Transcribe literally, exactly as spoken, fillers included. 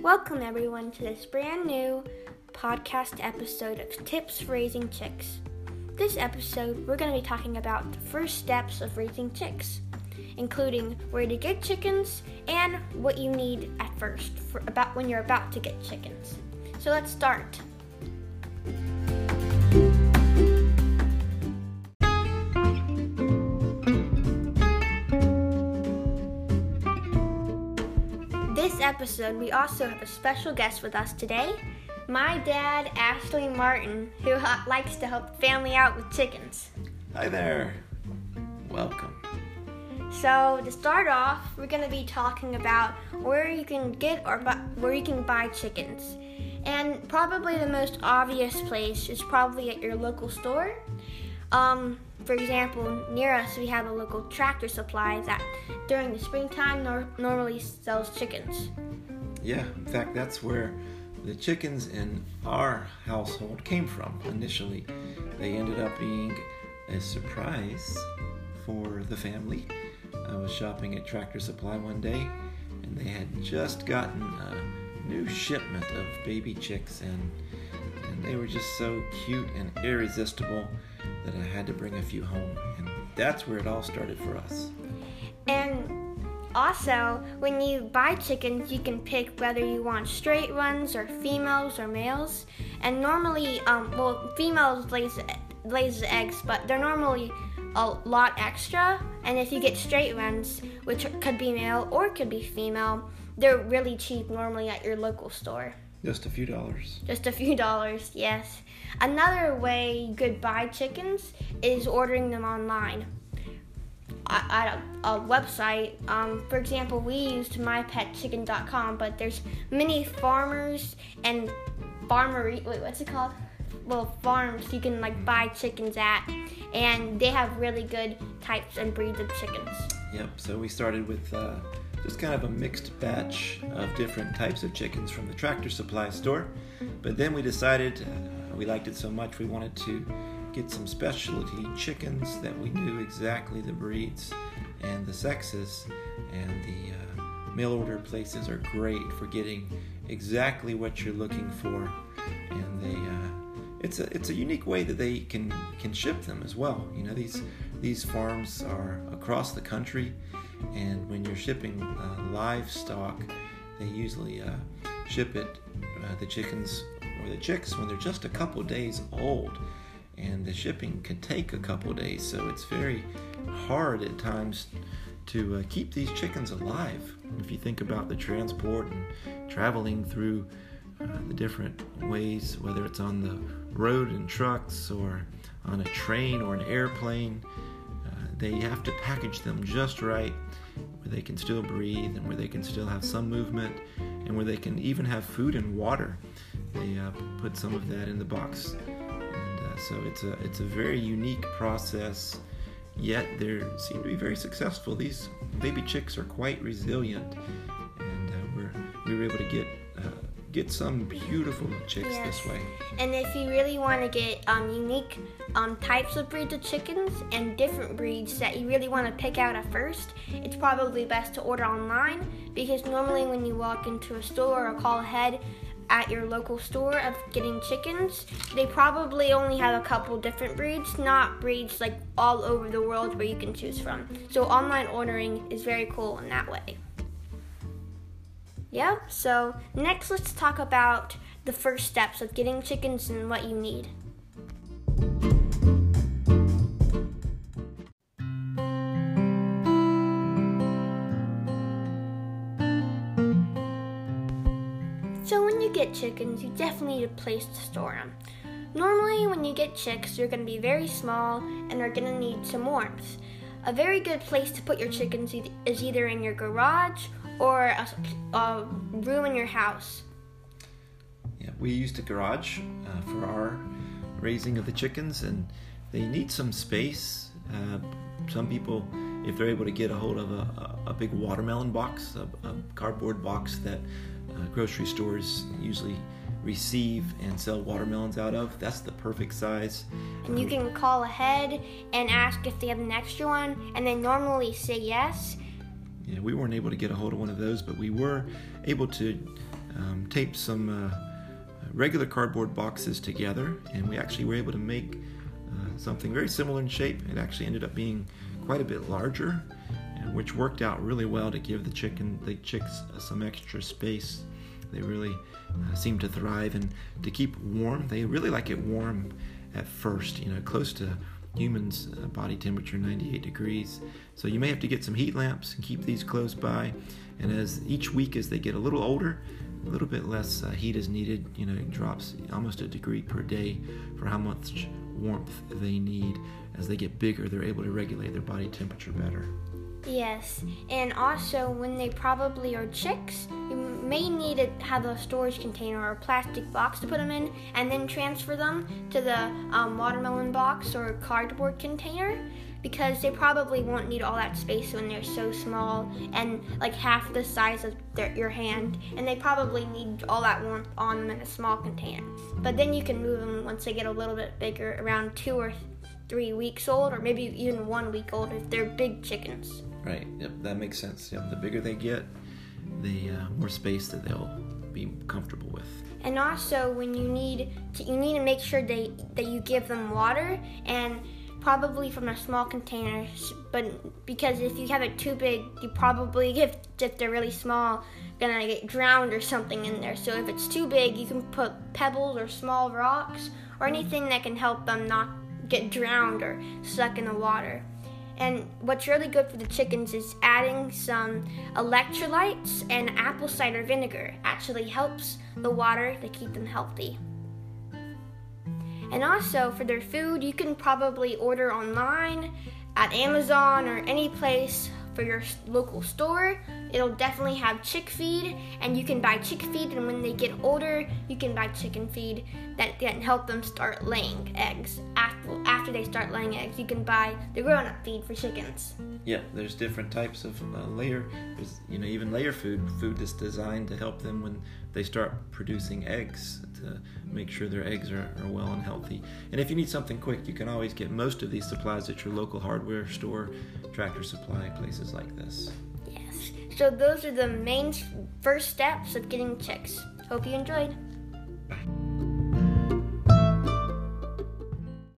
Welcome everyone to this brand new podcast episode of Tips for Raising Chicks. This episode, we're going to be talking about the first steps of raising chicks, including where to get chickens and what you need at first for about when you're about to get chickens. So let's start. This episode, we also have a special guest with us today, my dad, Ashley Martin, who uh, likes to help family out with chickens. Hi there. Welcome. So to start off, we're going to be talking about where you can get or bu- where you can buy chickens. And probably the most obvious place is probably at your local store. Um, for example, near us we have a local Tractor Supply that during the springtime nor- normally sells chickens. Yeah, in fact, that's where the chickens in our household came from initially. They ended up being a surprise for the family. I was shopping at Tractor Supply one day, and they had just gotten a new shipment of baby chicks in, and they were just so cute and irresistible that I had to bring a few home, and that's where it all started for us. And also, when you buy chickens, you can pick whether you want straight runs or females or males. And normally, um, well, females lays lays the eggs, but they're normally a lot extra. And if you get straight runs, which could be male or could be female, they're really cheap normally at your local store. Just a few dollars. Just a few dollars, yes. Another way you could buy chickens is ordering them online at a, a website. Um, for example, we used my pet chicken dot com, but there's many farmers and farmery. Wait, what's it called? Well, farms you can like buy chickens at, and they have really good types and breeds of chickens. Yep. So we started with uh, just kind of a mixed batch of different types of chickens from the Tractor Supply store, but then we decided uh, we liked it so much we wanted to get some specialty chickens that we knew exactly the breeds and the sexes, and the uh, mail order places are great for getting exactly what you're looking for, and they uh, it's a it's a unique way that they can can ship them as well. You know, these these farms are across the country, and when you're shipping uh, livestock, they usually uh, ship it uh, the chickens or the chicks when they're just a couple days old. And the shipping can take a couple days, so it's very hard at times to uh, keep these chickens alive. If you think about the transport and traveling through uh, the different ways, whether it's on the road in trucks or on a train or an airplane, uh, they have to package them just right, where they can still breathe and where they can still have some movement and where they can even have food and water. They uh, put some of that in the box. So it's a it's a very unique process, yet they seem to be very successful. These baby chicks are quite resilient, and uh, we're we were able to get uh, get some beautiful chicks yes. this way. And if you really want to get um, unique um, types of breeds of chickens and different breeds that you really want to pick out at first, it's probably best to order online, because normally when you walk into a store or call ahead at your local store of getting chickens, they probably only have a couple different breeds, not breeds like all over the world where you can choose from. So online ordering is very cool in that way. Yeah, so next let's talk about the first steps of getting chickens and what you need. So when you get chickens, you definitely need a place to store them. Normally, when you get chicks, they're going to be very small and they're going to need some warmth. A very good place to put your chickens is either in your garage or a, a room in your house. Yeah, we used a garage uh, for our raising of the chickens, and they need some space. Uh, some people, if they're able to get a hold of a, a, a big watermelon box, a, a cardboard box that Uh, grocery stores usually receive and sell watermelons out of, that's the perfect size. And you can call ahead and ask if they have an extra one, and they normally say yes. Yeah, we weren't able to get a hold of one of those, but we were able to um, taped some uh, regular cardboard boxes together, and we actually were able to make uh, something very similar in shape. It actually ended up being quite a bit larger, which worked out really well to give the chicken, the chicks some extra space. They really uh, seem to thrive, and to keep warm, they really like it warm at first, you know, close to humans' uh, body temperature, ninety-eight degrees. So you may have to get some heat lamps and keep these close by. And as each week, as they get a little older, a little bit less uh, heat is needed. You know, it drops almost a degree per day for how much warmth they need. As they get bigger, they're able to regulate their body temperature better. Yes, and also when they probably are chicks, you may need to have a storage container or a plastic box to put them in, and then transfer them to the um, watermelon box or cardboard container, because they probably won't need all that space when they're so small and like half the size of their, your hand, and they probably need all that warmth on them in a small container. But then you can move them once they get a little bit bigger, around two or three weeks old, or maybe even one week old if they're big chickens. Right, yep, that makes sense. Yep, the bigger they get, the uh, more space that they'll be comfortable with. And also, when you need to, you need to make sure they, that you give them water, and probably from a small container. But because if you have it too big, you probably, if, if they're really small, gonna get drowned or something in there. So if it's too big, you can put pebbles or small rocks or anything that can help them not get drowned or stuck in the water. And what's really good for the chickens is adding some electrolytes, and apple cider vinegar actually helps the water to keep them healthy. And also for their food, you can probably order online at Amazon or any place for your local store. It'll definitely have chick feed, and you can buy chick feed, and when they get older, you can buy chicken feed that can help them start laying eggs. After, after they start laying eggs, you can buy the grown-up feed for chickens. Yeah, there's different types of uh, layer, there's, you know, even layer food, food that's designed to help them when they start producing eggs, to make sure their eggs are, are well and healthy. And if you need something quick, you can always get most of these supplies at your local hardware store, Tractor Supply, places like this. Yes, so those are the main first steps of getting chicks. Hope you enjoyed.